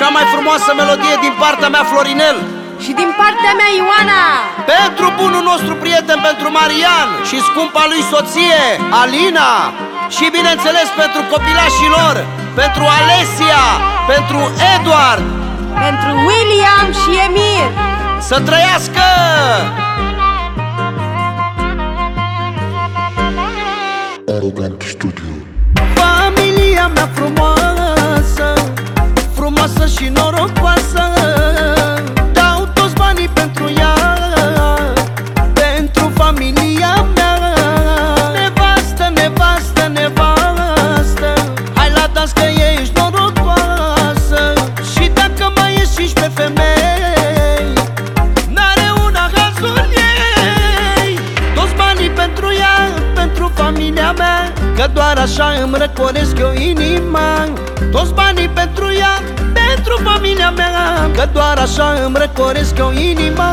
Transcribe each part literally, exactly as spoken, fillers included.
cea mai frumoasă melodie din partea mea, Florinel. Și din partea mea, Ioana. Pentru bunul nostru prieten, pentru Marian și scumpa lui soție, Alina. Și bineînțeles pentru copilașii lor, pentru Alesia, pentru Eduard, pentru William și Emir. Să trăiască! Arrogant Studio. Familia mea frumoasă, frumoasă și norocoasă, dau toți banii pentru ea, pentru familia mea. Nevastă, nevastă, nevastă, hai la dans că ești norocoasă. Și dacă mai ești cincisprezece femei, n-are una hazul ei. Toți banii pentru ea, pentru familia mea, că doar așa îmi răcoresc eu inima. Toți banii pentru ea, pentru familia mea, că doar așa îmi răcoresc eu inima.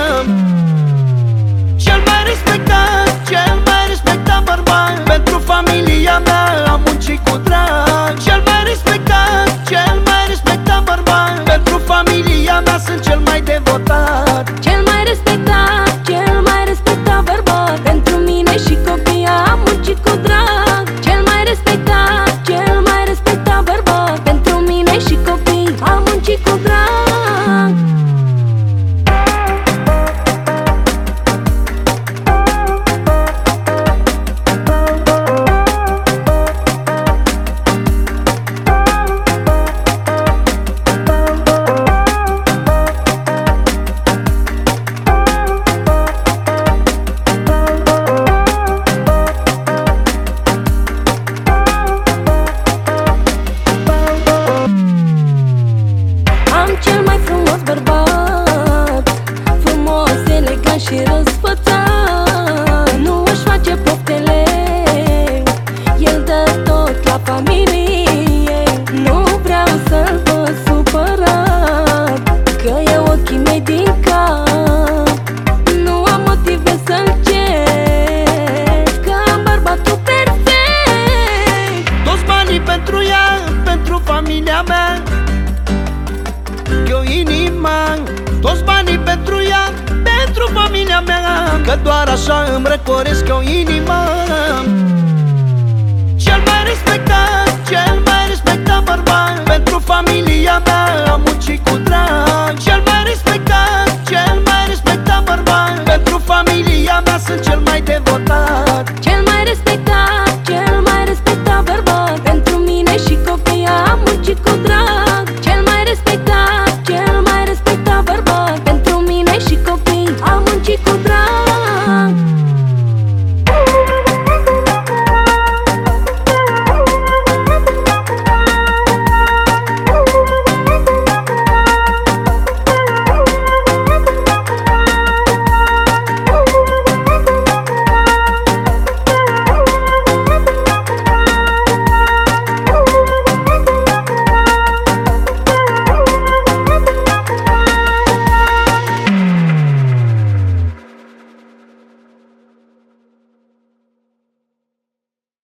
Cel mai respectat, cel mai respectat bărbat, pentru familia mea am muncit cu drag. Cel mai respectat, cel mai respectat bărbat, pentru familia mea sunt cel mai devotat. Cel mai respectat, cel mai respectat bărbat, pentru mine și copii am muncit cu drag. Cel mai respectat, cel mai respectat bărbat, pentru mine și copii am muncit cu drag. Am cel mai frumos bărbat, frumos, elegant și răsfățat. Nu își face poftele, el dă tot la familie. Nu vreau să-l văd supărat, că e ochii mei din cap. Nu am motive să-l cer, că am bărbatul perfect. Toți banii pentru ea, pentru familia mea, eu inima. Toți banii pentru ea, pentru familia mea, că doar așa îmi răcoresc eu inima. Cel mai respectat, cel mai respectat bărbat, pentru familia mea am muncit cu